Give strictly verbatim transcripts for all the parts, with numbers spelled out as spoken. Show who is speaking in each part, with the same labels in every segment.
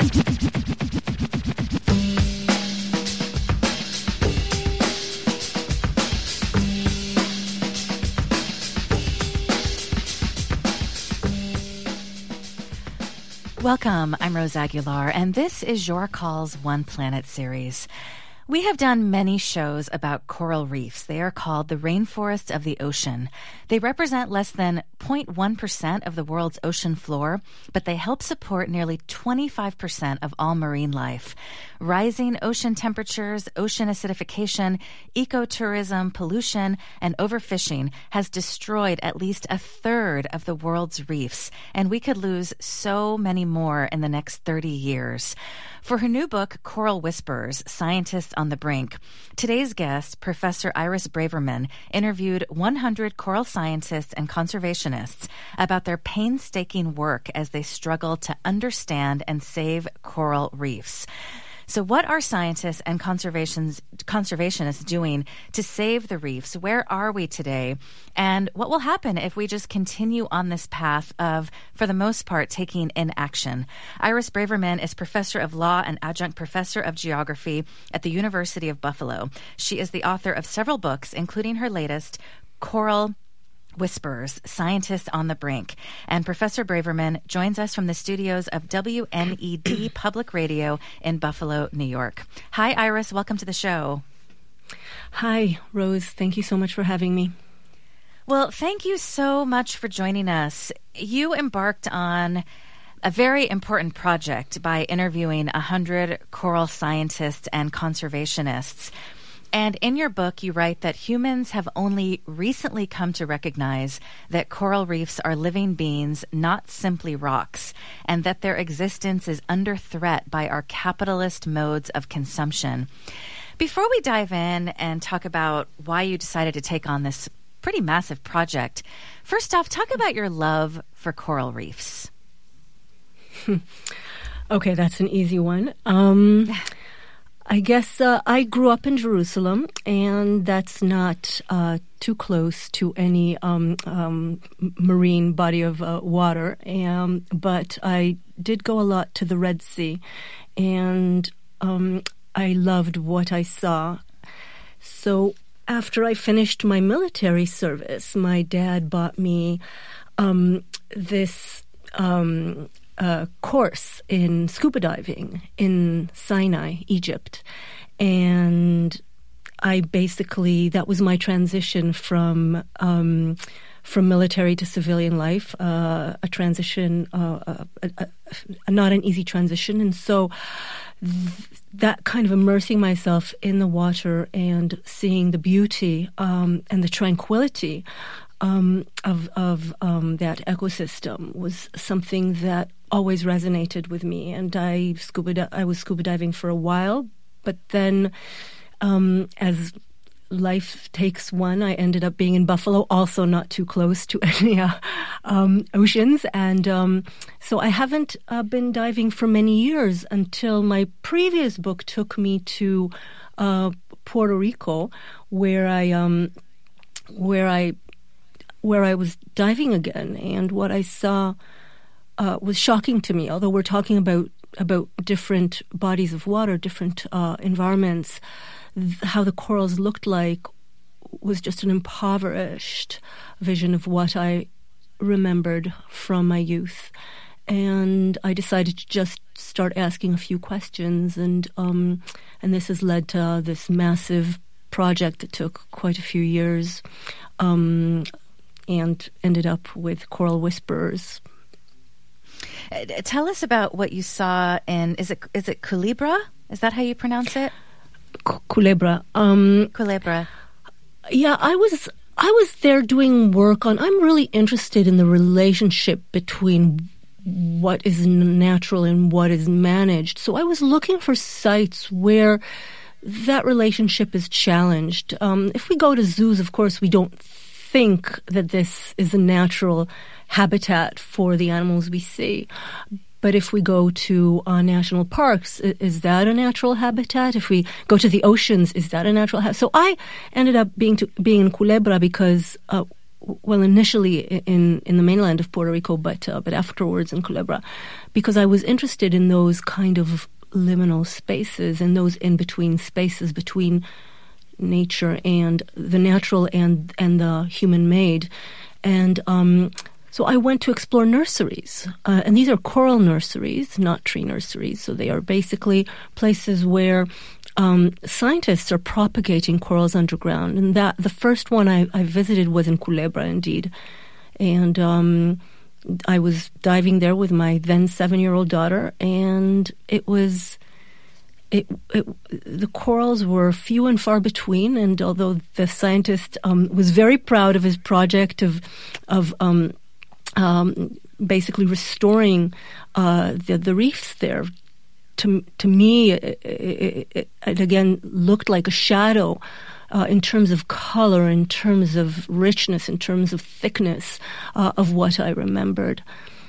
Speaker 1: Welcome, I'm Rose Aguilar, and this is Your Calls One Planet series. We have done many shows about coral reefs. They are called the rainforests of the ocean. They represent less than zero point one percent of the world's ocean floor, but they help support nearly twenty-five percent of all marine life. Rising ocean temperatures, ocean acidification, ecotourism, pollution, and overfishing has destroyed at least a third of the world's reefs, and we could lose so many more in the next thirty years. For her new book, Coral Whispers, Scientists on the Brink, today's guest, Professor Iris Braverman, interviewed one hundred coral scientists and conservationists about their painstaking work as they struggle to understand and save coral reefs. So what are scientists and conservations, conservationists doing to save the reefs? Where are we today? And what will happen if we just continue on this path of, for the most part, taking inaction? Iris Braverman is professor of law and adjunct professor of geography at the University of Buffalo. She is the author of several books, including her latest, Coral Whispers, Scientists on the Brink. And Professor Braverman joins us from the studios of W N E D Public Radio in Buffalo, New York. Hi, Iris. Welcome to the show.
Speaker 2: Hi, Rose. Thank you so much for having me.
Speaker 1: Well, thank you so much for joining us. You embarked on a very important project by interviewing one hundred coral scientists and conservationists. And in your book, you write that humans have only recently come to recognize that coral reefs are living beings, not simply rocks, and that their existence is under threat by our capitalist modes of consumption. Before we dive in and talk about why you decided to take on this pretty massive project, first off, talk about your love for coral reefs.
Speaker 2: Okay, that's an easy one. Um... I guess uh, I grew up in Jerusalem, and that's not uh, too close to any um, um, marine body of uh, water. Um, but I did go a lot to the Red Sea, and um, I loved what I saw. So after I finished my military service, my dad bought me um, this Um, Uh, course in scuba diving in Sinai, Egypt. And I basically, that was my transition from um, from military to civilian life, uh, a transition, uh, a, a, a, not an easy transition. And so th- that kind of immersing myself in the water and seeing the beauty um, and the tranquility um, of, of um, that ecosystem was something that always resonated with me. And I scuba di- I was scuba diving for a while, but then um, as life takes one, I ended up being in Buffalo, also not too close to any uh, um, oceans. And um, so I haven't uh, been diving for many years until my previous book took me to uh, Puerto Rico, where I um, where I where I was diving again, and what I saw uh, was shocking to me. Although we're talking about about different bodies of water, different uh, environments, th- how the corals looked like was just an impoverished vision of what I remembered from my youth. And I decided to just start asking a few questions, and um, and this has led to this massive project that took quite a few years, um, and ended up with Coral Whispers.
Speaker 1: Tell us about what you saw in, is it is it Culebra? Is that how you pronounce it?
Speaker 2: C- Culebra. Um,
Speaker 1: Culebra.
Speaker 2: Yeah, I was I was there doing work on, I'm really interested in the relationship between what is natural and what is managed. So I was looking for sites where that relationship is challenged. Um, if we go to zoos, of course, we don't think that this is a natural habitat for the animals we see. But if we go to uh, national parks, is that a natural habitat? If we go to the oceans, is that a natural habitat? So I ended up being to, being in Culebra because uh, well, initially in, in the mainland of Puerto Rico, but uh, but afterwards in Culebra, because I was interested in those kind of liminal spaces and those in-between spaces between nature and the natural and and the human-made. And um, so I went to explore nurseries. Uh, and these are coral nurseries, not tree nurseries. So they are basically places where Um, scientists are propagating corals underground, and that the first one I, I visited was in Culebra, indeed, and um, I was diving there with my then seven-year-old daughter, and it was it, it the corals were few and far between, and although the scientist um, was very proud of his project of of um, um, basically restoring uh, the the reefs there. To, to me, it, it, it again looked like a shadow uh, in terms of color, in terms of richness, in terms of thickness uh, of what I remembered.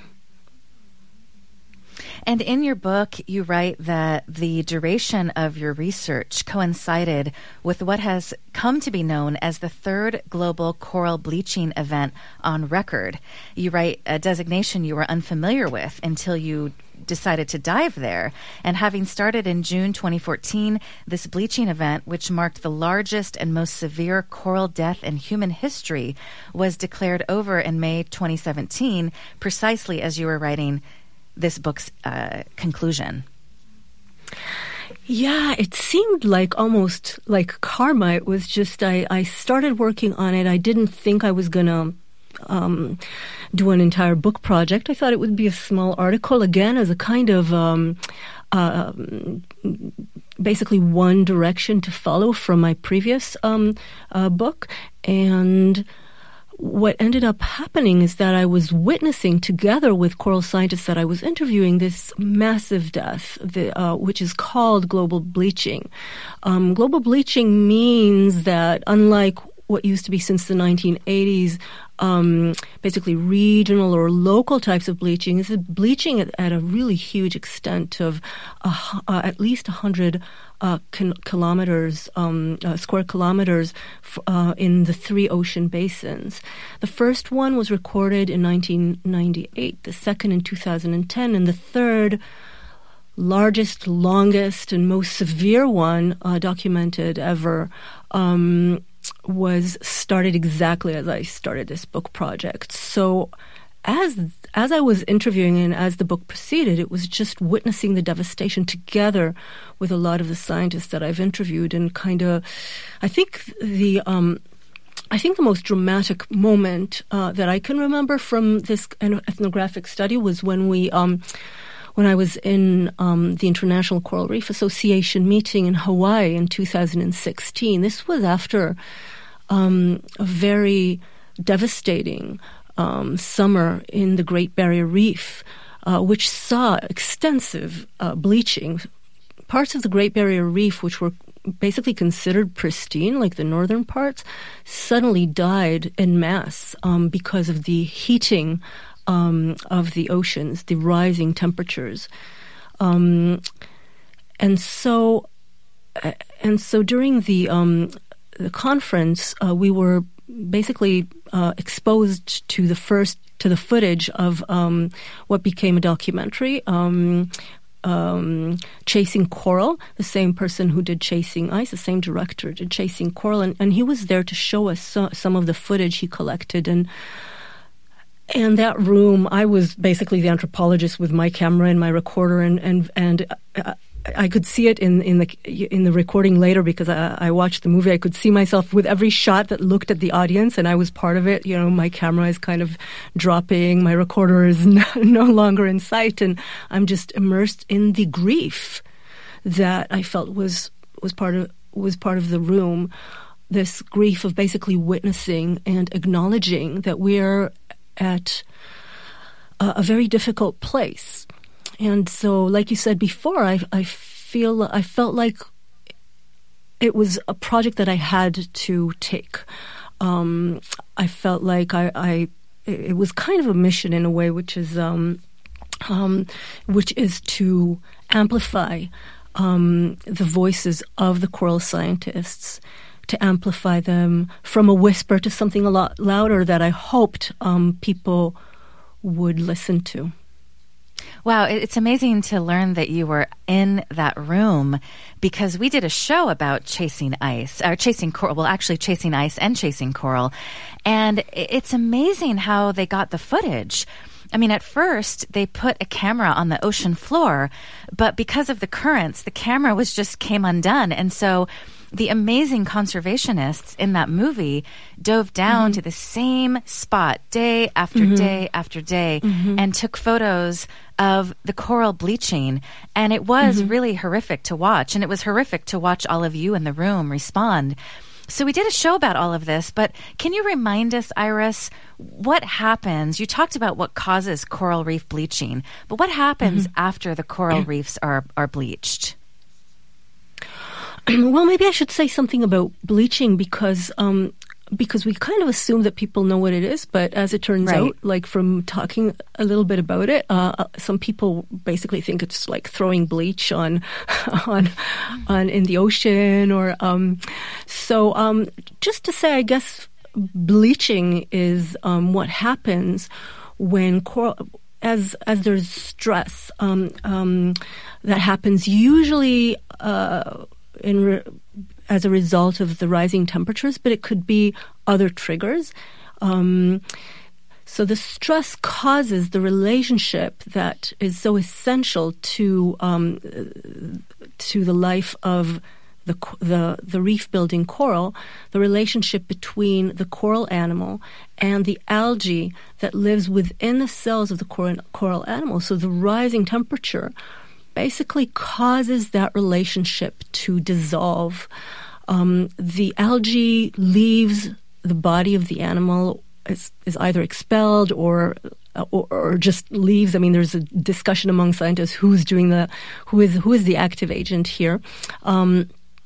Speaker 1: And in your book, you write that the duration of your research coincided with what has come to be known as the third global coral bleaching event on record. You write a designation you were unfamiliar with until you decided to dive there. And having started in June twenty fourteen, this bleaching event, which marked the largest and most severe coral death in human history, was declared over in May twenty seventeen, precisely as you were writing this book's uh, conclusion.
Speaker 2: Yeah, it seemed like almost like karma. It was just, I, I started working on it. I didn't think I was going to um, do an entire book project. I thought it would be a small article, again, as a kind of um, uh, basically one direction to follow from my previous um, uh, book. And what ended up happening is that I was witnessing, together with coral scientists that I was interviewing, this massive death, the, uh, which is called global bleaching. Um, global bleaching means that, unlike what used to be since the nineteen eighties, um, basically regional or local types of bleaching, this is bleaching at, at a really huge extent of uh, uh, at least one hundred uh, kin- kilometers, um, uh, square kilometers f- uh, in the three ocean basins. The first one was recorded in nineteen ninety-eight, the second in two thousand ten, and the third largest, longest, and most severe one uh, documented ever um, was started exactly as I started this book project. So as as I was interviewing and as the book proceeded, it was just witnessing the devastation together with a lot of the scientists that I've interviewed, and kind of, I think the um, I think the most dramatic moment uh, that I can remember from this ethnographic study was when we. Um, When I was in um, the International Coral Reef Association meeting in Hawaii in two thousand sixteen. This was after um, a very devastating um, summer in the Great Barrier Reef, uh, which saw extensive uh, bleaching. Parts of the Great Barrier Reef, which were basically considered pristine, like the northern parts, suddenly died en masse um, because of the heating Um, of the oceans, the rising temperatures, um, and so, uh, and so during the um, the conference, uh, we were basically uh, exposed to the first to the footage of um, what became a documentary. Um, Um, Chasing Coral, the same person who did Chasing Ice, the same director did Chasing Coral, and, and he was there to show us so, some of the footage he collected. And And that room, I was basically the anthropologist with my camera and my recorder, and and and I, I could see it in in the in the recording later, because I, I watched the movie. I could see myself with every shot that looked at the audience, and I was part of it. You know, my camera is kind of dropping, my recorder is no, no longer in sight, and I'm just immersed in the grief that I felt was was part of was part of the room. This grief of basically witnessing and acknowledging that we are at a, a very difficult place. And so, like you said before, I, I feel I felt like it was a project that I had to take. Um, I felt like I, I it was kind of a mission in a way, which is um, um, which is to amplify um, the voices of the coral scientists, to amplify them from a whisper to something a lot louder that I hoped um, people would listen to.
Speaker 1: Wow, it's amazing to learn that you were in that room, because we did a show about chasing ice, or chasing coral, well, actually chasing ice and chasing coral. And it's amazing how they got the footage. I mean, at first, they put a camera on the ocean floor, but because of the currents, the camera was just came undone. And so the amazing conservationists in that movie dove down mm-hmm. to the same spot day after mm-hmm. day after day mm-hmm. and took photos of the coral bleaching. And it was mm-hmm. really horrific to watch. And it was horrific to watch all of you in the room respond. So we did a show about all of this, but can you remind us, Iris, what happens? You talked about what causes coral reef bleaching, but what happens mm-hmm. after the coral reefs are, are bleached?
Speaker 2: Well, maybe I should say something about bleaching because um, because we kind of assume that people know what it is, but as it turns right. out, like from talking a little bit about it, uh, some people basically think it's like throwing bleach on on on in the ocean, or um, so. Um, just to say, I guess bleaching is um, what happens when coral. As as there's stress um, um, that happens usually uh, in re- as a result of the rising temperatures, but it could be other triggers. Um, so the stress causes the relationship that is so essential to um, to the life of the the the reef building coral, the relationship between the coral animal and the algae that lives within the cells of the coral, coral animal. So the rising temperature basically causes that relationship to dissolve. Um, the algae leaves the body of the animal, is, is either expelled or, or or just leaves. I mean, there's a discussion among scientists who's doing the who is who is the active agent here. Um,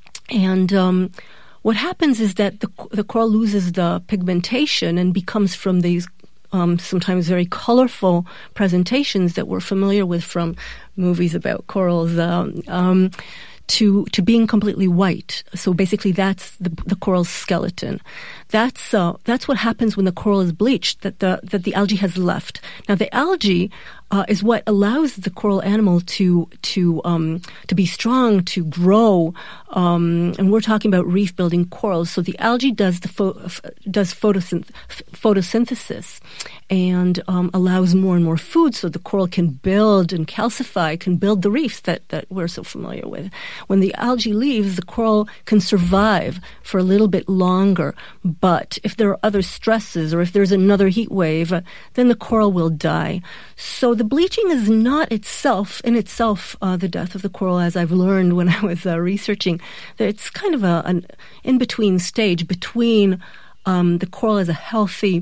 Speaker 2: And um, what happens is that the, the coral loses the pigmentation and becomes from these um, sometimes very colorful presentations that we're familiar with from movies about corals um, um, to to being completely white. So basically, that's the, the coral's skeleton. That's uh, that's what happens when the coral is bleached. That the that the algae has left. Now, the algae uh, is what allows the coral animal to to um, to be strong, to grow. Um, and we're talking about reef building corals. So the algae does the pho- does photosynth- photosynthesis and um, allows more and more food, so the coral can build and calcify, can build the reefs that that we're so familiar with. When the algae leaves, the coral can survive for a little bit longer. But if there are other stresses or if there's another heat wave, uh, then the coral will die. So the bleaching is not itself, in itself, uh, the death of the coral, as I've learned when I was uh, researching. It's kind of a, an in-between stage between um, the coral as a healthy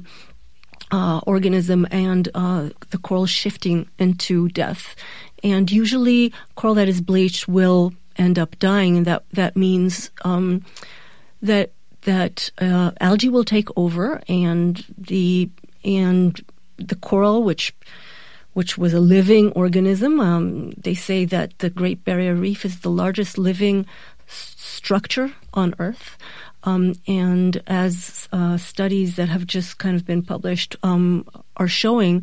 Speaker 2: uh, organism and uh, the coral shifting into death. And usually coral that is bleached will end up dying, and that, that means um, that that uh, algae will take over, and the and the coral, which which was a living organism. Um, they say that the Great Barrier Reef is the largest living s- structure on Earth, um, and as uh, studies that have just kind of been published um, are showing,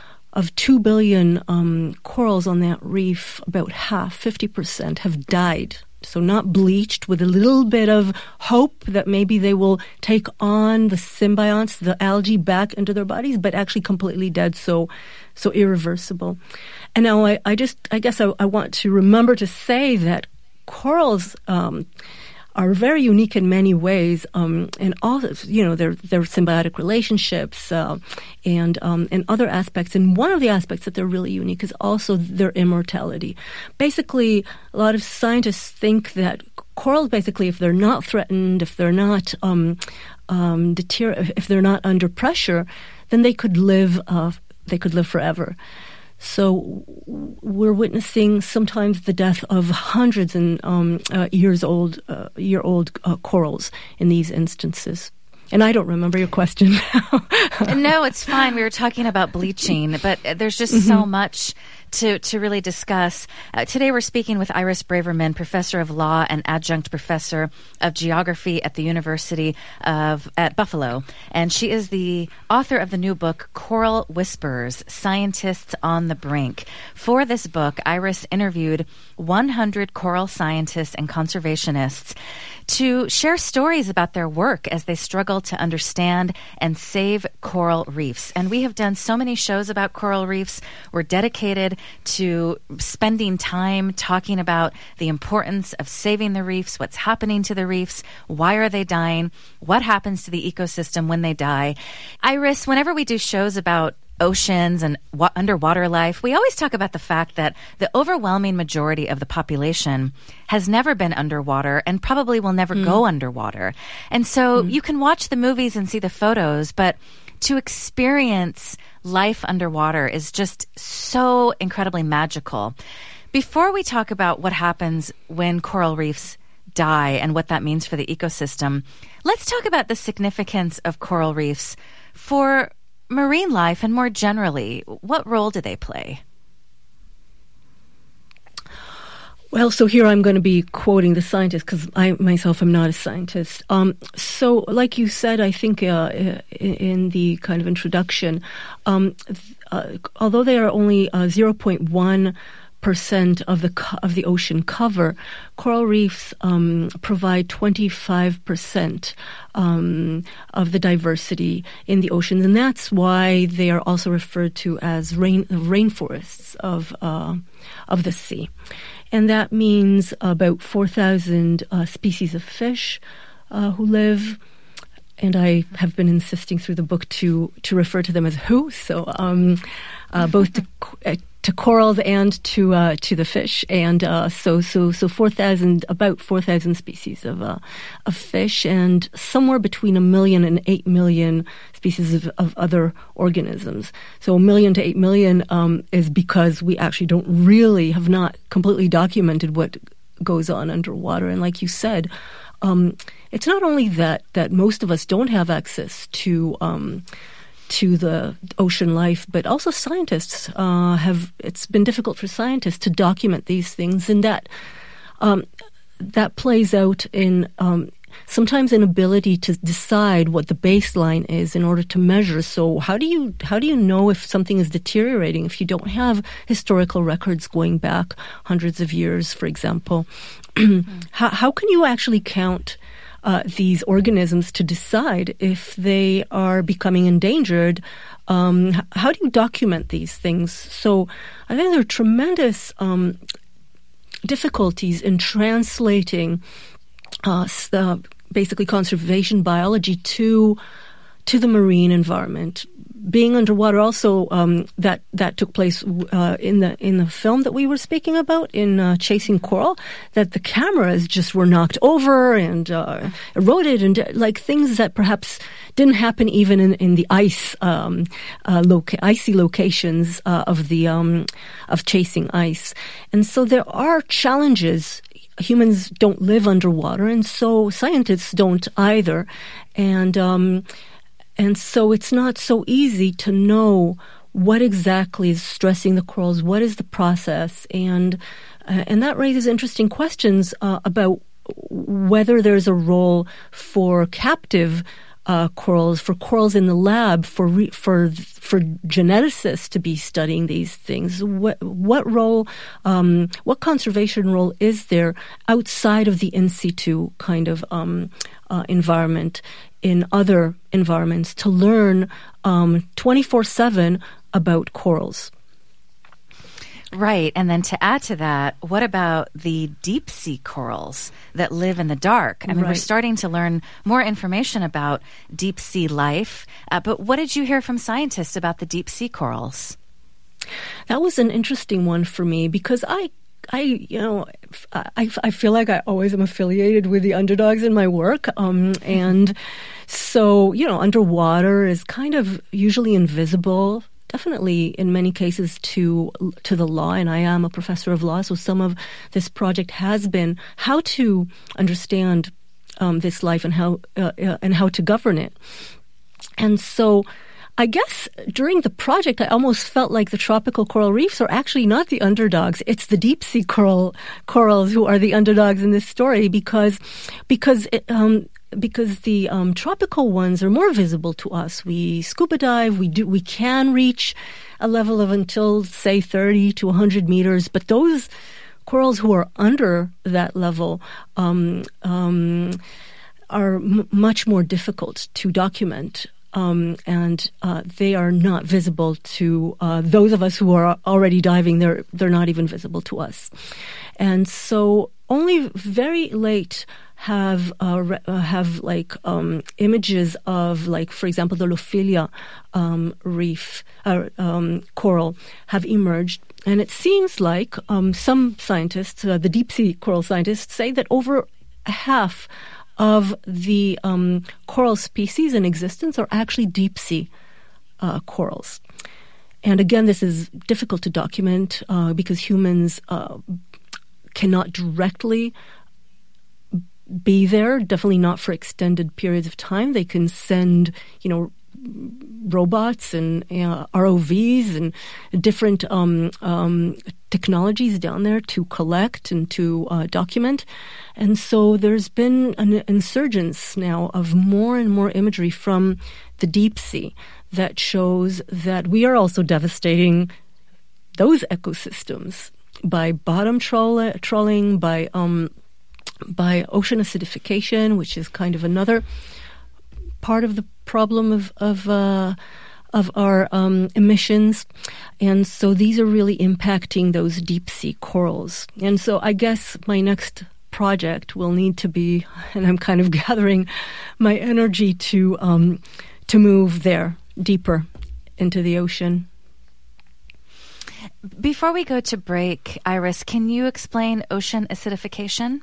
Speaker 2: of two billion um, corals on that reef, about half, fifty percent, have died. So not bleached, with a little bit of hope that maybe they will take on the symbionts, the algae, back into their bodies, but actually completely dead, so so irreversible. And now I, I just, I guess I, I want to remember to say that corals um, are very unique in many ways, um, and all, you know, their their symbiotic relationships uh, and um, and other aspects. And one of the aspects that they're really unique is also their immortality. Basically, a lot of scientists think that corals, basically, if they're not threatened, if they're not um, um, deter- if they're not under pressure, then they could live. Uh, they could live forever. So we're witnessing sometimes the death of hundreds and um, uh, years old, uh, year old uh, corals in these instances. And I don't remember your question.
Speaker 1: No, it's fine. We were talking about bleaching, but there's just mm-hmm. so much to, to really discuss. Uh, today we're speaking with Iris Braverman, professor of law and adjunct professor of geography at the University of at Buffalo. And she is the author of the new book, Coral Whispers, Scientists on the Brink. For this book, Iris interviewed one hundred coral scientists and conservationists to share stories about their work as they struggle to understand and save coral reefs. And we have done so many shows about coral reefs. We're dedicated to spending time talking about the importance of saving the reefs, what's happening to the reefs, why are they dying, what happens to the ecosystem when they die. Iris, whenever we do shows about oceans and wa- underwater life, we always talk about the fact that the overwhelming majority of the population has never been underwater and probably will never mm. go underwater. And so mm. you can watch the movies and see the photos, but to experience life underwater is just so incredibly magical. Before we talk about what happens when coral reefs die and what that means for the ecosystem, let's talk about the significance of coral reefs for marine life and more generally. What role do they play?
Speaker 2: Well, so here I'm going to be quoting the scientist because I myself am not a scientist. Um, so like you said, I think uh, in the kind of introduction, um, uh, although they are only uh, zero point one percent of the co- of the ocean cover, coral reefs um, provide twenty-five percent um, of the diversity in the oceans, and that's why they are also referred to as rain rainforests of uh, of the sea. And that means about four thousand uh, species of fish uh, who live. And I have been insisting through the book to to refer to them as who, so um, uh, both to, uh, to corals and to uh, to the fish, and uh, so so so four thousand about four thousand species of uh, of fish, and somewhere between a million and eight million species of, of other organisms. So a million to eight million um, is because we actually don't really have not completely documented what goes on underwater, and like you said. Um, it's not only that, that most of us don't have access to um, to the ocean life, but also scientists uh, have. It's been difficult for scientists to document these things, and that um, that plays out in um, sometimes an ability to decide what the baseline is in order to measure. So how do you how do you know if something is deteriorating if you don't have historical records going back hundreds of years, for example? mm-hmm. how, how can you actually count uh, these organisms to decide if they are becoming endangered? Um, how do you document these things? So I think there are tremendous um, difficulties in translating Uh, uh, basically conservation biology to to the marine environment. Being underwater, also um, that that took place uh, in the in the film that we were speaking about in uh, Chasing Coral. That the cameras just were knocked over and uh, eroded, and uh, like things that perhaps didn't happen even in, in the ice um, uh, loca- icy locations uh, of the um, of chasing ice. And so there are challenges. Humans don't live underwater, and so scientists don't either. And um, and so it's not so easy to know what exactly is stressing the corals, what is the process, and uh, and that raises interesting questions uh, about whether there's a role for captive Uh, corals, for corals in the lab, for re, for for geneticists to be studying these things. What what role, um, what conservation role is there outside of the in situ kind of um, uh, environment in other environments to learn um, twenty-four seven about corals?
Speaker 1: Right. And then to add to that, what about the deep sea corals that live in the dark? I mean, right. We're starting to learn more information about deep sea life. Uh, but what did you hear from scientists about the deep sea corals?
Speaker 2: That was an interesting one for me because I I, you know, I, I feel like I always am affiliated with the underdogs in my work. Um, and so, you know, underwater is kind of usually invisible. Definitely, in many cases, to to the law, and I am a professor of law, so some of this project has been how to understand um, this life and how uh, uh, and how to govern it. And so, I guess during the project, I almost felt like the tropical coral reefs are actually not the underdogs. It's the deep sea coral corals who are the underdogs in this story because because it, um, because the um, tropical ones are more visible to us. We scuba dive. We do. We can reach a level of until say thirty to one hundred meters, but those corals who are under that level um, um, are m- much more difficult to document. Um, and uh, they are not visible to uh, those of us who are already diving. They're they're not even visible to us, and so only very late have uh, re- uh, have like um, images of, like, for example, the Lophilia um, reef uh, um, coral have emerged, and it seems like um, some scientists, uh, the deep sea coral scientists, say that over half of the um, coral species in existence are actually deep sea uh, corals. And again, this is difficult to document uh, because humans uh, cannot directly be there, definitely not for extended periods of time. They can send, you know, robots and uh, R O Vs and different um, um, technologies down there to collect and to uh, document. And so there's been an insurgence now of more and more imagery from the deep sea that shows that we are also devastating those ecosystems by bottom troll- trolling, by um, by ocean acidification, which is kind of another part of the problem of of uh, of our um, emissions. And so these are really impacting those deep sea corals. And so I guess my next project will need to be, and I'm kind of gathering my energy to um, to move there deeper into the ocean.
Speaker 1: Before we go to break, Iris, can you explain ocean acidification?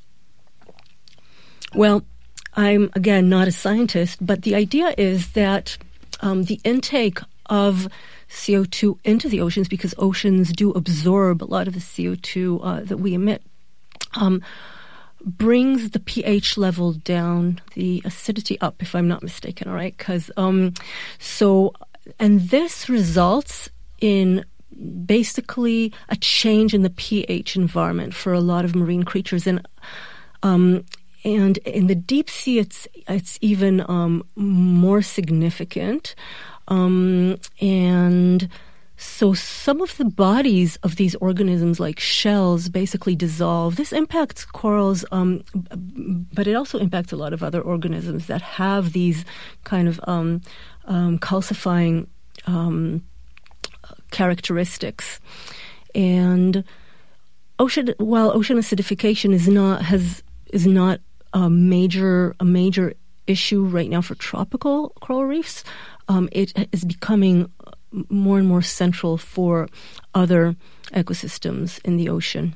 Speaker 2: Well, I'm, again, not a scientist, but the idea is that um, the intake of C O two into the oceans, because oceans do absorb a lot of the C O two uh, that we emit, um, brings the pH level down, the acidity up, if I'm not mistaken, all right? Because, um, so, and this results in basically a change in the pH environment for a lot of marine creatures. And, um, And in the deep sea, it's it's even um, more significant. Um, and so some of the bodies of these organisms, like shells, basically dissolve. This impacts corals, um, but it also impacts a lot of other organisms that have these kind of um, um, calcifying um, characteristics. And ocean, while ocean acidification is not has is not a major a major issue right now for tropical coral reefs, um, it is becoming more and more central for other ecosystems in the ocean.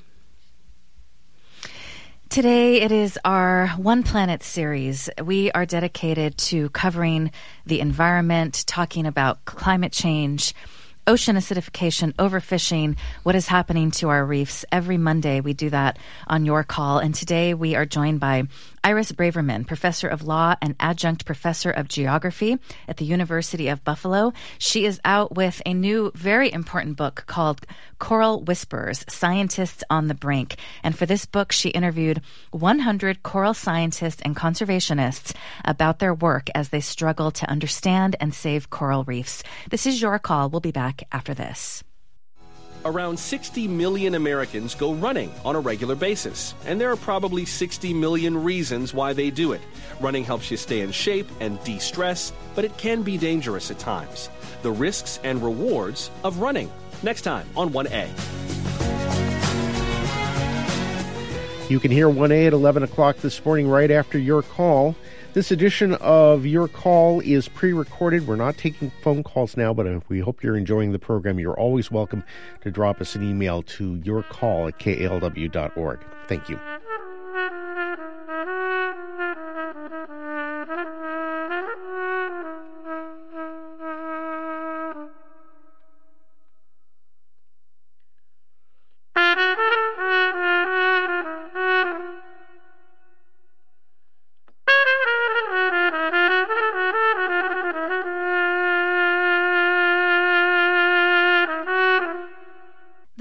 Speaker 1: Today, it is our One Planet series. We are dedicated to covering the environment, talking about climate change, ocean acidification, overfishing, what is happening to our reefs. Every Monday, we do that on Your Call. And today, we are joined by Iris Braverman, professor of law and adjunct professor of geography at the University of Buffalo. She is out with a new, very important book called Coral Whispers, Scientists on the Brink. And for this book, she interviewed one hundred coral scientists and conservationists about their work as they struggle to understand and save coral reefs. This is Your Call. We'll be back after this.
Speaker 3: Around sixty million Americans go running on a regular basis, and there are probably sixty million reasons why they do it. Running helps you stay in shape and de-stress, but it can be dangerous at times. The risks and rewards of running. Next time on one A.
Speaker 4: You can hear one A at eleven o'clock this morning right after Your Call. This edition of Your Call is pre-recorded. We're not taking phone calls now, but if we hope you're enjoying the program. You're always welcome to drop us an email to yourcall at K A L W dot org. Thank you.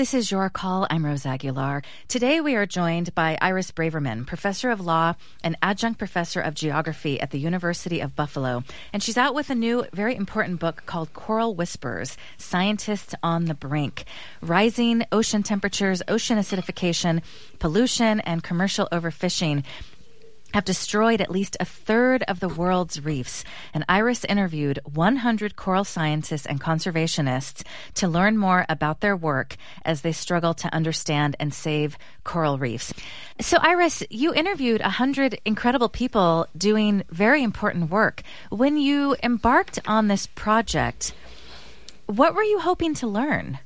Speaker 1: This is Your Call. I'm Rose Aguilar. Today we are joined by Iris Braverman, professor of law and adjunct professor of geography at the University of Buffalo. And she's out with a new, very important book called Coral Whispers, Scientists on the Brink. Rising ocean temperatures, ocean acidification, pollution, and commercial overfishing have destroyed at least a third of the world's reefs. And Iris interviewed one hundred coral scientists and conservationists to learn more about their work as they struggle to understand and save coral reefs. So Iris, you interviewed one hundred incredible people doing very important work. When you embarked on this project, what were you hoping to learn?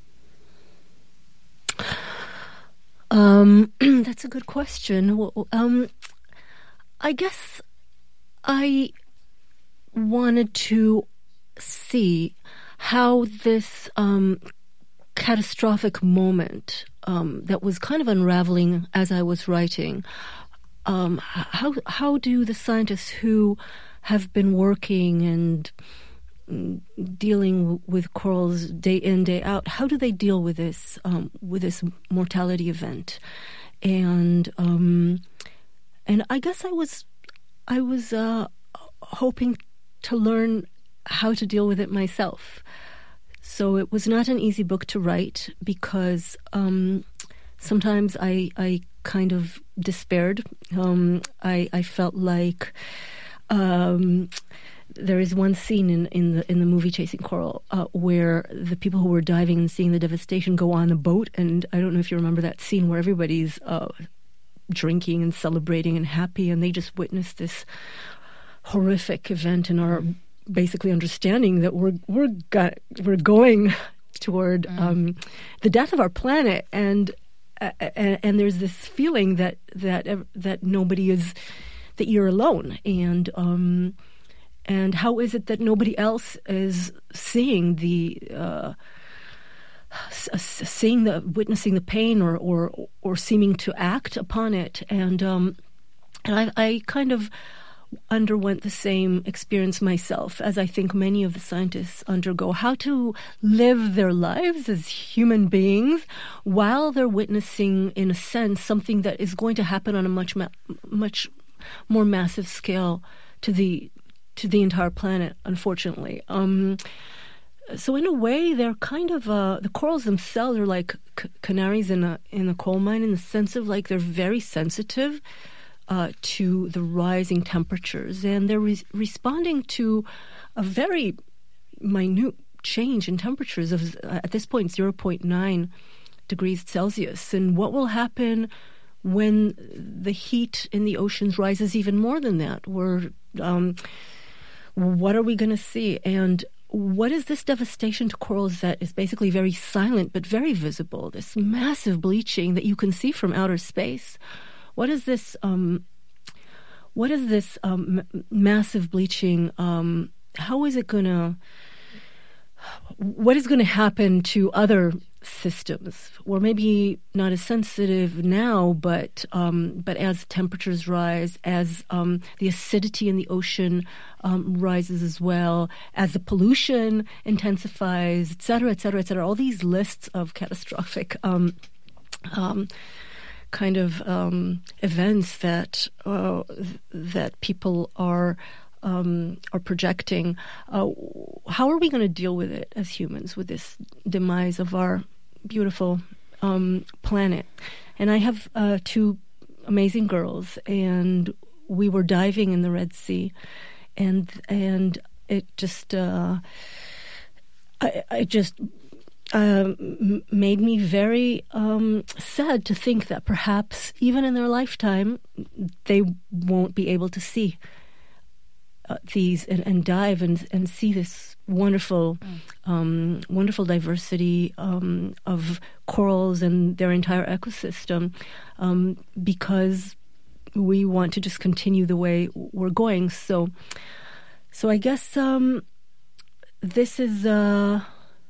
Speaker 2: Um, that's a good question. Well, um, I guess I wanted to see how this um, catastrophic moment um, that was kind of unraveling as I was writing, um, how how do the scientists who have been working and dealing with corals day in, day out, how do they deal with this um, with this mortality event? And um, And I guess I was, I was uh, hoping to learn how to deal with it myself. So it was not an easy book to write because um, sometimes I, I kind of despaired. Um, I, I felt like um, there is one scene in, in the in the movie Chasing Coral uh, where the people who were diving and seeing the devastation go on a boat, and I don't know if you remember that scene where everybody's Uh, drinking and celebrating and happy, and they just witnessed this horrific event and are basically understanding that we're we're got, we're going toward mm. um, the death of our planet, and, uh, and and there's this feeling that that that nobody is, that you're alone, and um, and how is it that nobody else is seeing the uh, seeing the, witnessing the pain, or, or, or seeming to act upon it. And, um, and I, I kind of underwent the same experience myself, as I think many of the scientists undergo, how to live their lives as human beings while they're witnessing, in a sense, something that is going to happen on a much, ma- much more massive scale to the, to the entire planet, unfortunately. Um, So in a way, they're kind of uh, the corals themselves are like c- canaries in a in a coal mine, in the sense of like they're very sensitive uh, to the rising temperatures, and they're re- responding to a very minute change in temperatures of uh, at this point zero point nine degrees Celsius. And what will happen when the heat in the oceans rises even more than that? We're um, what are we going to see? And what is this devastation to corals that is basically very silent but very visible, this massive bleaching that you can see from outer space? What is this, um, what is this um, m- massive bleaching, um, how is it going to, what is going to happen to other systems? Or maybe not as sensitive now, but um, but as temperatures rise, as um, the acidity in the ocean um, rises as well, as the pollution intensifies, et cetera, et cetera, et cetera. All these lists of catastrophic um, um, kind of um, events that uh, that people are um, are projecting. Uh, how are we going to deal with it as humans, with this demise of our beautiful um, planet? And I have uh, two amazing girls, and we were diving in the Red Sea, and and it just uh, I, I just uh, m- made me very um, sad to think that perhaps even in their lifetime they won't be able to see uh, these and, and dive and and see this wonderful, mm. um, wonderful diversity um, of corals and their entire ecosystem, um, because we want to just continue the way we're going. So, so I guess um, this is uh,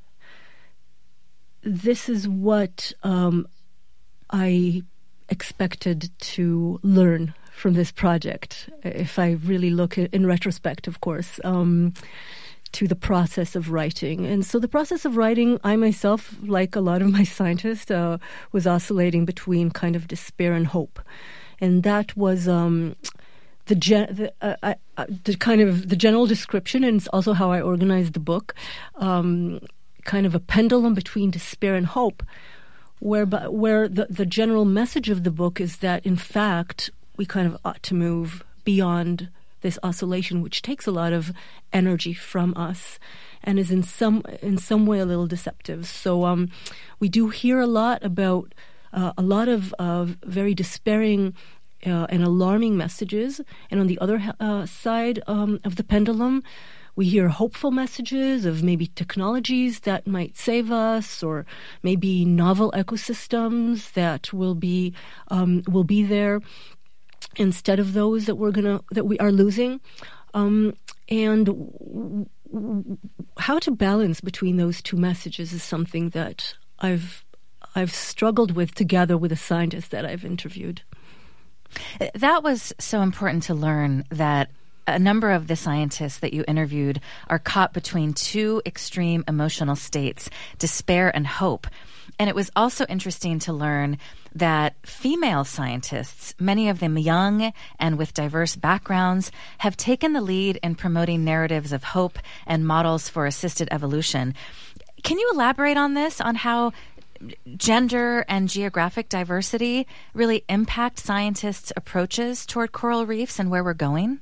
Speaker 2: this is what um, I expected to learn from this project. If I really look at, in retrospect, of course. Um, to the process of writing. And so the process of writing, I myself, like a lot of my scientists, uh, was oscillating between kind of despair and hope. And that was um, the, gen- the, uh, uh, the kind of the general description, and it's also how I organized the book, um, kind of a pendulum between despair and hope, where, where the, the general message of the book is that, in fact, we kind of ought to move beyond this oscillation, which takes a lot of energy from us and is in some in some way a little deceptive. So um, we do hear a lot about uh, a lot of uh, very despairing uh, and alarming messages. And on the other uh, side um, of the pendulum, we hear hopeful messages of maybe technologies that might save us, or maybe novel ecosystems that will be um, will be there instead of those that we're gonna that we are losing, um, and w- w- how to balance between those two messages is something that I've I've struggled with together with a scientist that I've interviewed.
Speaker 1: That was so important to learn, that a number of the scientists that you interviewed are caught between two extreme emotional states, despair and hope. And it was also interesting to learn that female scientists, many of them young and with diverse backgrounds, have taken the lead in promoting narratives of hope and models for assisted evolution. Can you elaborate on this, on how gender and geographic diversity really impact scientists' approaches toward coral reefs and where we're going?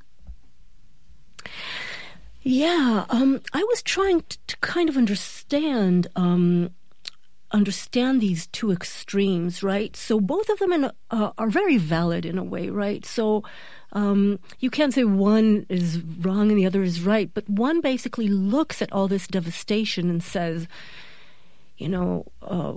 Speaker 2: Yeah, um, I was trying to, to kind of understand um, understand these two extremes, right? So both of them in, uh, are very valid in a way, right? So um, you can't say one is wrong and the other is right, but one basically looks at all this devastation and says, you know, uh,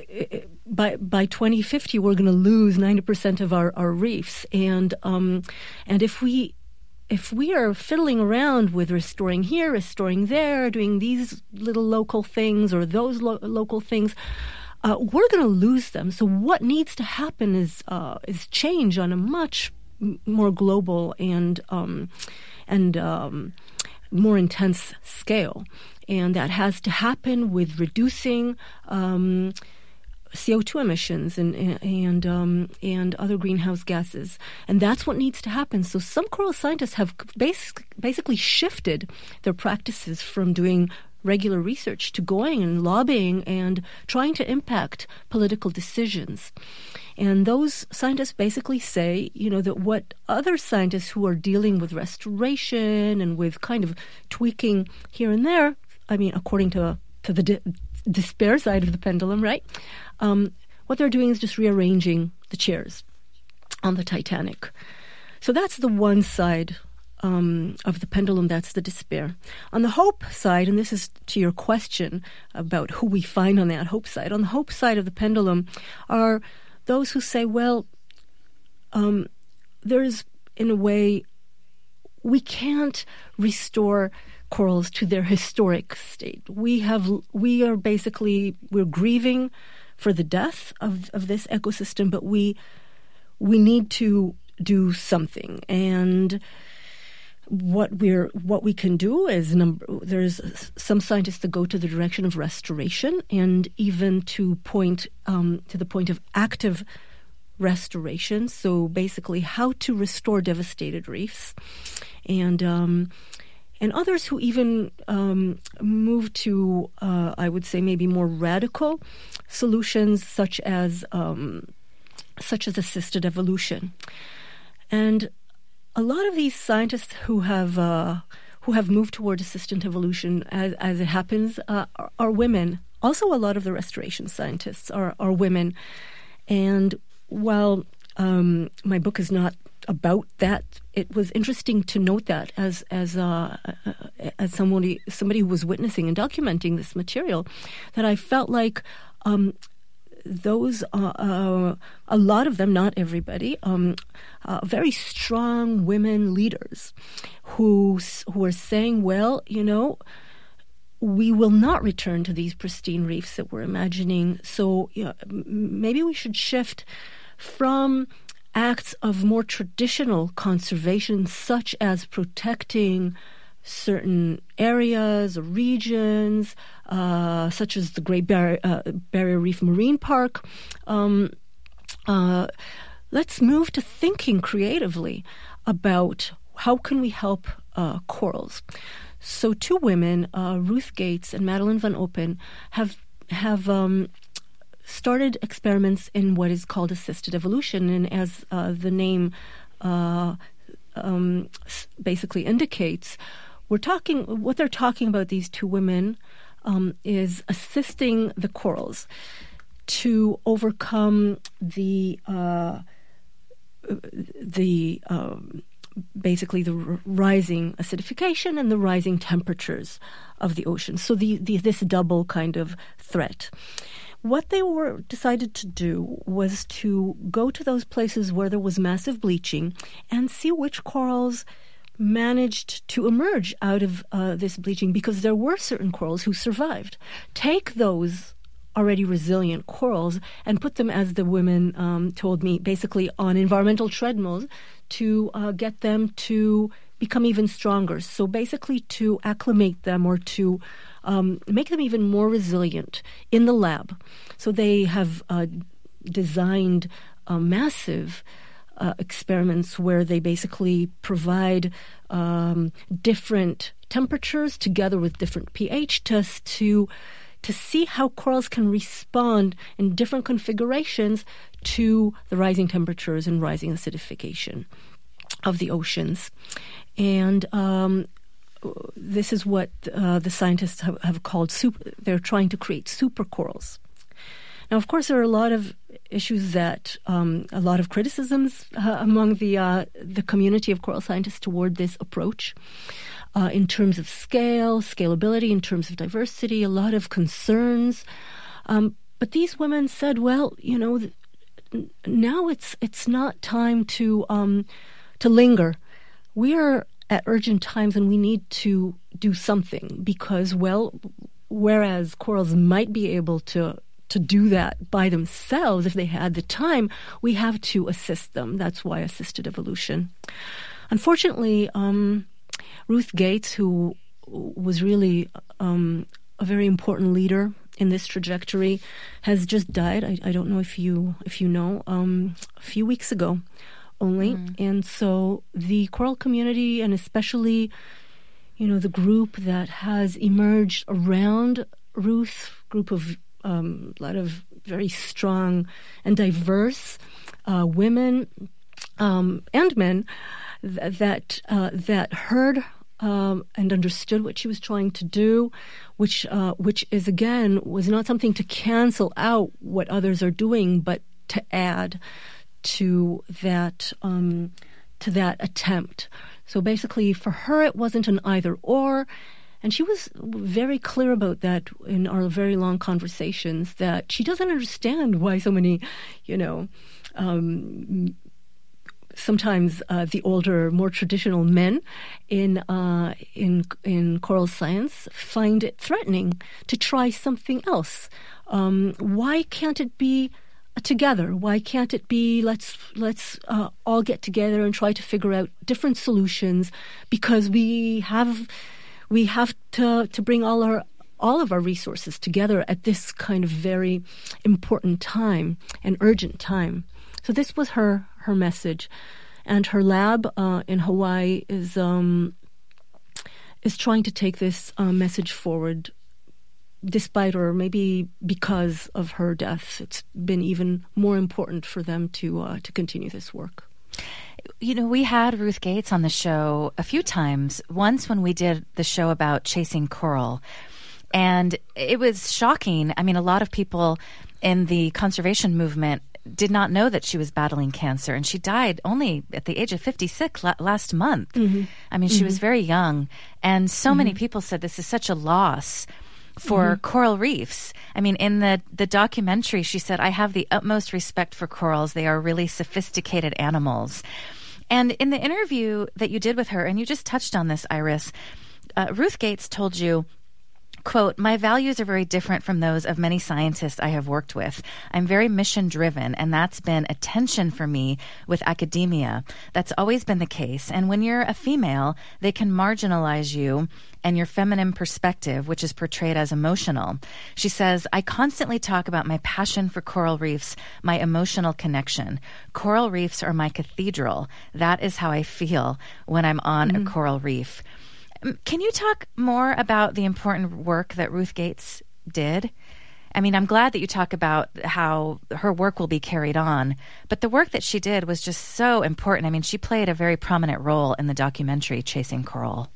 Speaker 2: by by twenty fifty we're going to lose ninety percent of our, our reefs, and um, and if we If we are fiddling around with restoring here, restoring there, doing these little local things or those lo- local things, uh, we're going to lose them. So what needs to happen is uh, is change on a much m- more global and um, and um, more intense scale, and that has to happen with reducing Um, C O two emissions and and um, and other greenhouse gases, and that's what needs to happen. So some coral scientists have basic, basically shifted their practices from doing regular research to going and lobbying and trying to impact political decisions. And those scientists basically say, you know, that what other scientists who are dealing with restoration and with kind of tweaking here and there, I mean, according to to the di- despair side of the pendulum, right? Um, what they're doing is just rearranging the chairs on the Titanic. So that's the one side um, of the pendulum. That's the despair. On the hope side, and this is to your question about who we find on that hope side, on the hope side of the pendulum are those who say, well, um, there's, in a way, we can't restore corals to their historic state. We have, we are basically, we're grieving for the death of, of this ecosystem, but we we need to do something. And what we're what we can do is number. There's some scientists that go to the direction of restoration, and even to point um, to the point of active restoration. So basically, how to restore devastated reefs, and um, and others who even um, move to, uh, I would say, maybe more radical solutions, such as um, such as assisted evolution. And a lot of these scientists who have uh, who have moved toward assisted evolution, as, as it happens, uh, are, are women. Also, a lot of the restoration scientists are, are women. And while um, my book is not about that, it was interesting to note that as as uh, as somebody somebody who was witnessing and documenting this material, that I felt like um, those uh, uh, a lot of them, not everybody, um, uh, very strong women leaders who who are saying, well, you know, we will not return to these pristine reefs that we're imagining. So you know, maybe we should shift from acts of more traditional conservation, such as protecting certain areas or regions, uh, such as the Great Barrier, uh, Barrier Reef Marine Park. Um, uh, let's move to thinking creatively about how can we help uh, corals. So two women, uh, Ruth Gates and Madeline Van Oppen, have have um, started experiments in what is called assisted evolution. And as uh, the name uh, um, basically indicates, we're talking. What they're talking about, these two women, um, is assisting the corals to overcome the uh, the um, basically the r- rising acidification and the rising temperatures of the ocean. So the, the this double kind of threat. What they were decided to do was to go to those places where there was massive bleaching and see which corals managed to emerge out of uh, this bleaching, because there were certain corals who survived. Take those already resilient corals and put them, as the women um, told me, basically on environmental treadmills to uh, get them to become even stronger. So basically to acclimate them or to um, make them even more resilient in the lab. So they have uh, designed a massive Uh, experiments where they basically provide um, different temperatures together with different pH tests to to see how corals can respond in different configurations to the rising temperatures and rising acidification of the oceans. And um, this is what uh, the scientists have, have called super. They're trying to create super corals. Now, of course, there are a lot of issues that, um, a lot of criticisms uh, among the uh, the community of coral scientists toward this approach uh, in terms of scale, scalability, in terms of diversity, a lot of concerns. Um, but these women said, well, you know, th- now it's it's not time to um, to linger. We are at urgent times and we need to do something because, well, whereas corals might be able to to do that by themselves if they had the time, we have to assist them. That's why assisted evolution. Unfortunately, um, Ruth Gates, who was really um, a very important leader in this trajectory, has just died. I, I don't know if you if you know, um, a few weeks ago only. Mm. And so the coral community, and especially, you know, the group that has emerged around Ruth, group of Um, a lot of very strong and diverse uh, women um, and men th- that uh, that heard um, and understood what she was trying to do, which uh, which is again was not something to cancel out what others are doing, but to add to that um, to that attempt. So basically, for her, it wasn't an either or. And she was very clear about that in our very long conversations, that she doesn't understand why so many, you know, um, sometimes uh, the older, more traditional men in uh, in in coral science find it threatening to try something else. Um, why can't it be together? Why can't it be let's let's uh, all get together and try to figure out different solutions, because we have. We have to, to bring all our all of our resources together at this kind of very important time and urgent time. So this was her her message, and her lab uh, in Hawaii is um, is trying to take this uh, message forward, despite or maybe because of her death. It's been even more important for them to uh, to continue this work.
Speaker 1: You know, we had Ruth Gates on the show a few times. Once when we did the show about chasing coral. And it was shocking. I mean, a lot of people in the conservation movement did not know that she was battling cancer. And she died only at the age of fifty-six la- last month. Mm-hmm. I mean, she mm-hmm. was very young. And so mm-hmm. many people said this is such a loss for mm-hmm. coral reefs. I mean, in the, the documentary, she said, I have the utmost respect for corals. They are really sophisticated animals. And in the interview that you did with her, and you just touched on this, Iris, uh, Ruth Gates told you, quote, "My values are very different from those of many scientists I have worked with. I'm very mission-driven, and that's been a tension for me with academia. That's always been the case. And when you're a female, they can marginalize you and your feminine perspective, which is portrayed as emotional." She says, "I constantly talk about my passion for coral reefs, my emotional connection. Coral reefs are my cathedral. That is how I feel when I'm on mm-hmm. a coral reef." Can you talk more about the important work that Ruth Gates did? I mean, I'm glad that you talk about how her work will be carried on, but the work that she did was just so important. I mean, she played a very prominent role in the documentary Chasing Coral.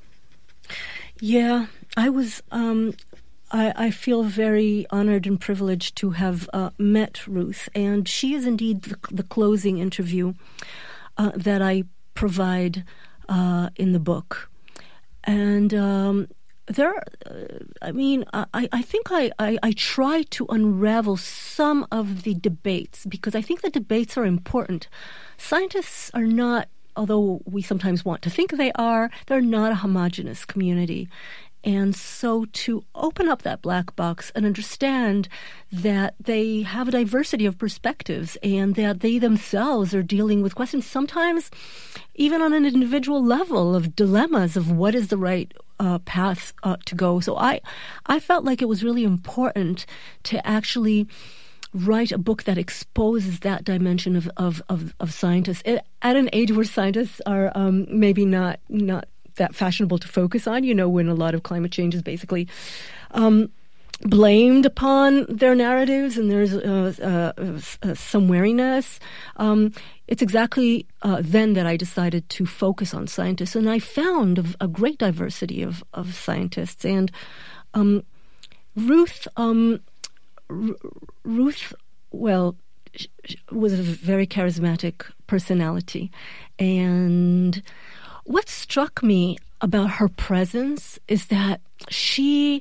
Speaker 2: Yeah, I was, um, I, I feel very honored and privileged to have uh, met Ruth, and she is indeed the, the closing interview uh, that I provide uh, in the book. And um, there, uh, I mean, I, I think I, I, I try to unravel some of the debates because I think the debates are important. Scientists are not, although we sometimes want to think they are, they're not a homogeneous community. And so to open up that black box and understand that they have a diversity of perspectives and that they themselves are dealing with questions, sometimes even on an individual level, of dilemmas of what is the right uh, path uh, to go. So I, I felt like it was really important to actually write a book that exposes that dimension of, of, of, of scientists at an age where scientists are um, maybe not not that fashionable to focus on, you know, when a lot of climate change is basically um, blamed upon their narratives and there's uh, uh, uh, some wariness. Um, it's exactly uh, then that I decided to focus on scientists. And I found a, a great diversity of, of scientists. And um, Ruth, um, R- Ruth, well, sh- sh- was a very charismatic personality. And what struck me about her presence is that she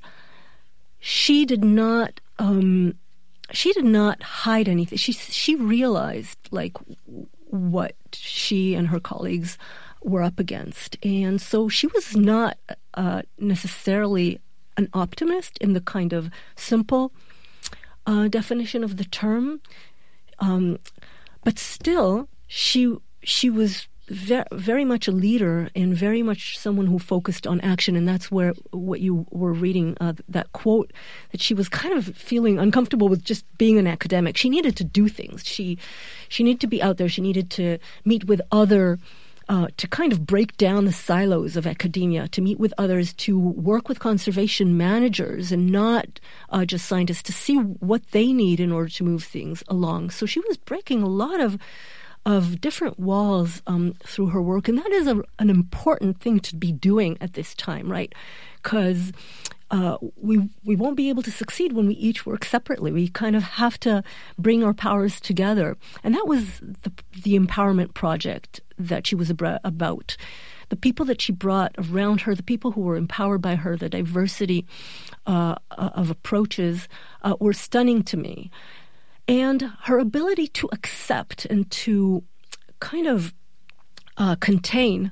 Speaker 2: she did not um, she did not hide anything. She she realized like what she and her colleagues were up against, and so she was not uh, necessarily an optimist in the kind of simple uh, definition of the term, um, but still she she was Very, very much a leader and very much someone who focused on action. And that's where what you were reading, uh, that quote, that she was kind of feeling uncomfortable with just being an academic. She needed to do things. She she needed to be out there. She needed to meet with other, uh, to kind of break down the silos of academia, to meet with others, to work with conservation managers and not uh, just scientists, to see what they need in order to move things along. So she was breaking a lot of of different walls um, through her work. And that is a, an important thing to be doing at this time, right? Because uh, we we won't be able to succeed when we each work separately. We kind of have to bring our powers together. And that was the, the empowerment project that she was ab- about. The people that she brought around her, the people who were empowered by her, the diversity uh, of approaches uh, were stunning to me. And her ability to accept and to kind of uh, contain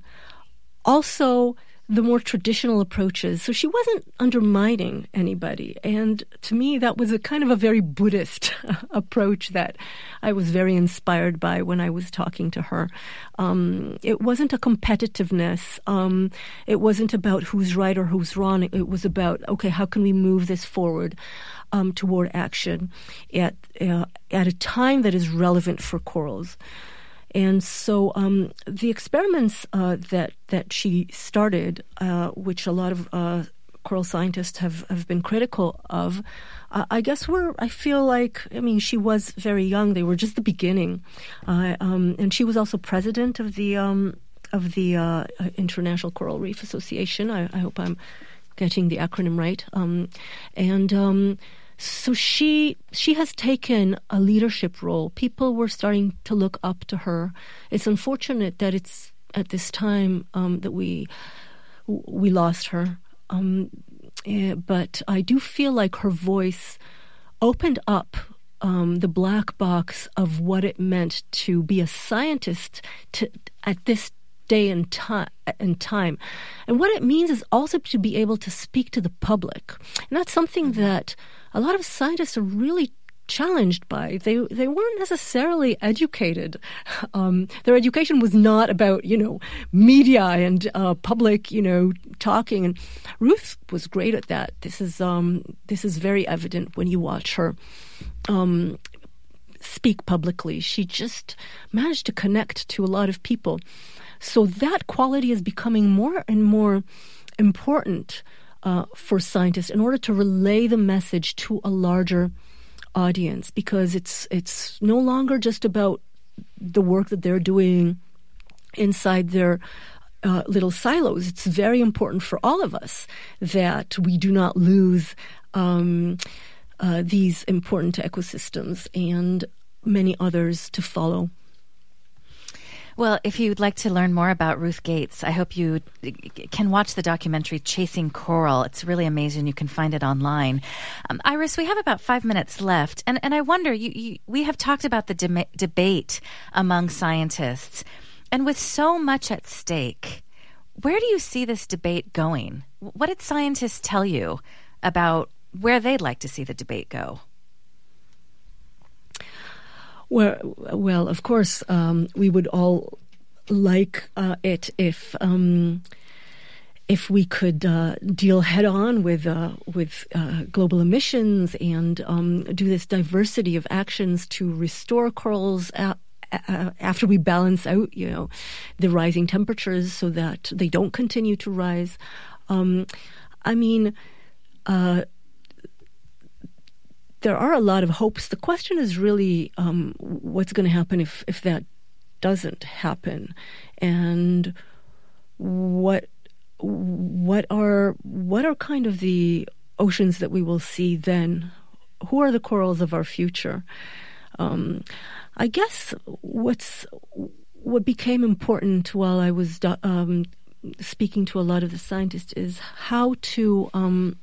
Speaker 2: also the more traditional approaches. So she wasn't undermining anybody. And to me, that was a kind of a very Buddhist approach that I was very inspired by when I was talking to her. Um, it wasn't a competitiveness. Um, it wasn't about who's right or who's wrong. It was about, okay, how can we move this forward um, toward action at, uh, at a time that is relevant for corals? And so um, the experiments uh, that that she started, uh, which a lot of uh, coral scientists have, have been critical of, uh, I guess were, I feel like, I mean, she was very young. They were just the beginning. Uh, um, and she was also president of the um, of the uh, International Coral Reef Association. I, I hope I'm getting the acronym right. Um, and... Um, So she she has taken a leadership role. People were starting to look up to her. It's unfortunate that it's at this time um, that we we lost her. Um, eh, but I do feel like her voice opened up um, the black box of what it meant to be a scientist to, at this stay in time. In time, and what it means is also to be able to speak to the public, and that's something that a lot of scientists are really challenged by. They they weren't necessarily educated. Um, their education was not about, you know, media and uh, public, you know, talking. And Ruth was great at that. This is um, this is very evident when you watch her um, speak publicly. She just managed to connect to a lot of people. So that quality is becoming more and more important uh, for scientists in order to relay the message to a larger audience, because it's it's no longer just about the work that they're doing inside their uh, little silos. It's very important for all of us that we do not lose um, uh, these important ecosystems and many others to follow.
Speaker 1: Well, if you'd like to learn more about Ruth Gates, I hope you can watch the documentary Chasing Coral. It's really amazing. You can find it online. Um, Iris, we have about five minutes left, and, and I wonder, you, you, we have talked about the de- debate among scientists, and with so much at stake, where do you see this debate going? What did scientists tell you about where they'd like to see the debate go?
Speaker 2: Well, well, of course, um, we would all like uh, it if um, if we could uh, deal head on with uh, with uh, global emissions and um, do this diversity of actions to restore corals a- a- after we balance out, you know, the rising temperatures so that they don't continue to rise. Um, I mean. Uh, There are a lot of hopes. The question is really um, what's going to happen if, if that doesn't happen, and what what are what are kind of the oceans that we will see then? Who are the corals of our future? Um, I guess what's what became important while I was um, speaking to a lot of the scientists is how to. Um,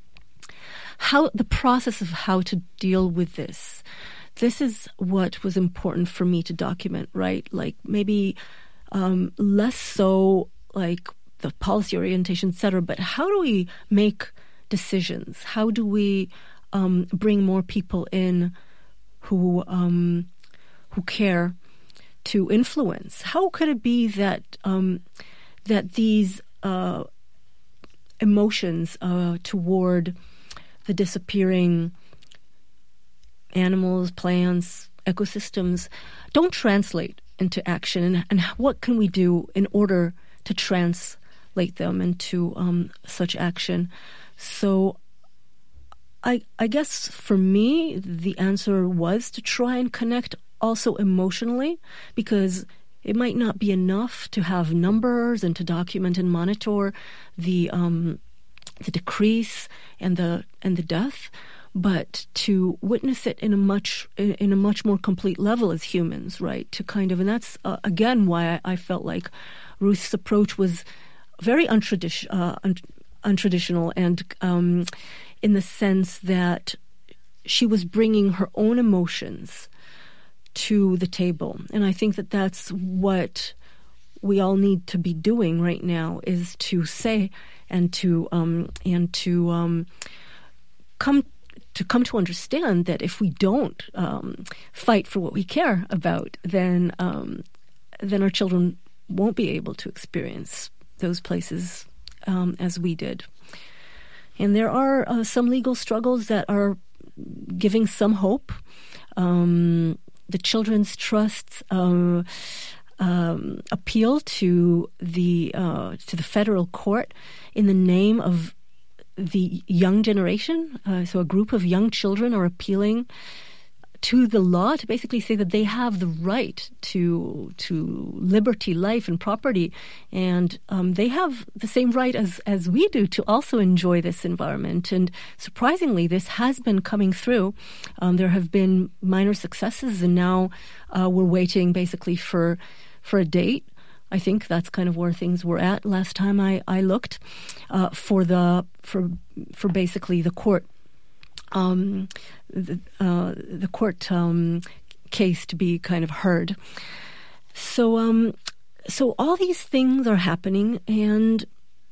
Speaker 2: How the process of how to deal with this. This is what was important for me to document, right? Like maybe um, less so like the policy orientation, et cetera, but how do we make decisions? How do we um, bring more people in who um, who care to influence? How could it be that um, that these uh, emotions uh, toward the disappearing animals, plants, ecosystems don't translate into action, and, and what can we do in order to translate them into um, such action? So I, I guess for me, the answer was to try and connect also emotionally, because it might not be enough to have numbers and to document and monitor the um, the decrease and the and the death, but to witness it in a much in a much more complete level as humans, right? To kind of, and that's uh, again why I, I felt like Ruth's approach was very untradition, uh, un- untraditional, and um, in the sense that she was bringing her own emotions to the table, and I think that that's what we all need to be doing right now, is to say and to um, and to um, come to come to understand that if we don't um, fight for what we care about, then um, then our children won't be able to experience those places um, as we did. And there are uh, some legal struggles that are giving some hope. Um, the Children's Trust's uh, um, appeal to the uh, to the federal court in the name of the young generation. Uh, so a group of young children are appealing to the law to basically say that they have the right to to liberty, life, and property, and um, they have the same right as, as we do to also enjoy this environment. And surprisingly, this has been coming through. Um, there have been minor successes, and now uh, we're waiting basically for for a date. I think that's kind of where things were at last time I, I looked uh, for the for for basically the court. Um, the, uh, the court um, case to be kind of heard. So um, so all these things are happening, and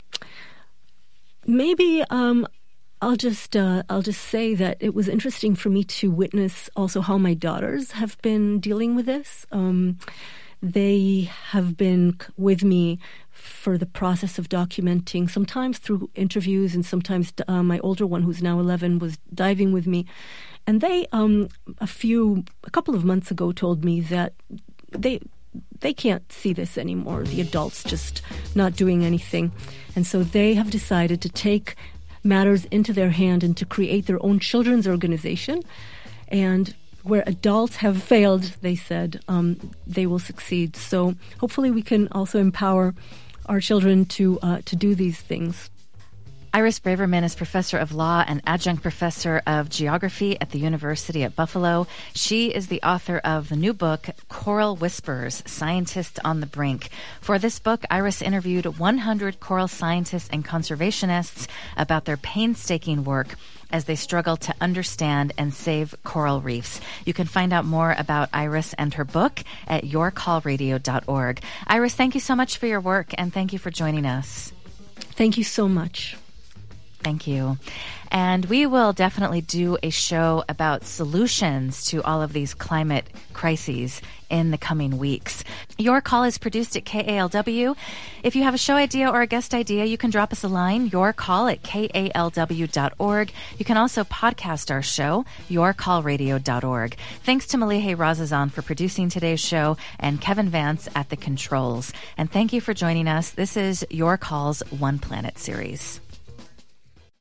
Speaker 2: maybe um, I'll just uh, I'll just say that it was interesting for me to witness also how my daughters have been dealing with this. Um, they have been with me for the process of documenting, sometimes through interviews, and sometimes uh, my older one, who's now eleven, was diving with me. And they, um, a few, a couple of months ago, told me that they they can't see this anymore. The adults just not doing anything, and so they have decided to take matters into their hand and to create their own children's organization. And where adults have failed, they said, um, they will succeed. So hopefully we can also empower our children to uh, to do these things.
Speaker 1: Iris Braverman is professor of law and adjunct professor of geography at the University at Buffalo. She is the author of the new book, Coral Whispers, Scientists on the Brink. For this book, Iris interviewed one hundred coral scientists and conservationists about their painstaking work as they struggle to understand and save coral reefs. You can find out more about Iris and her book at your call radio dot org. Iris, thank you so much for your work, and thank you for joining us.
Speaker 2: Thank you so much.
Speaker 1: Thank you. And we will definitely do a show about solutions to all of these climate crises in the coming weeks. Your Call is produced at K A L W. If you have a show idea or a guest idea, you can drop us a line, your call at K A L W dot org. You can also podcast our show, your call radio dot org. Thanks to Malihe Razazan for producing today's show and Kevin Vance at the controls. And thank you for joining us. This is Your Call's One Planet series.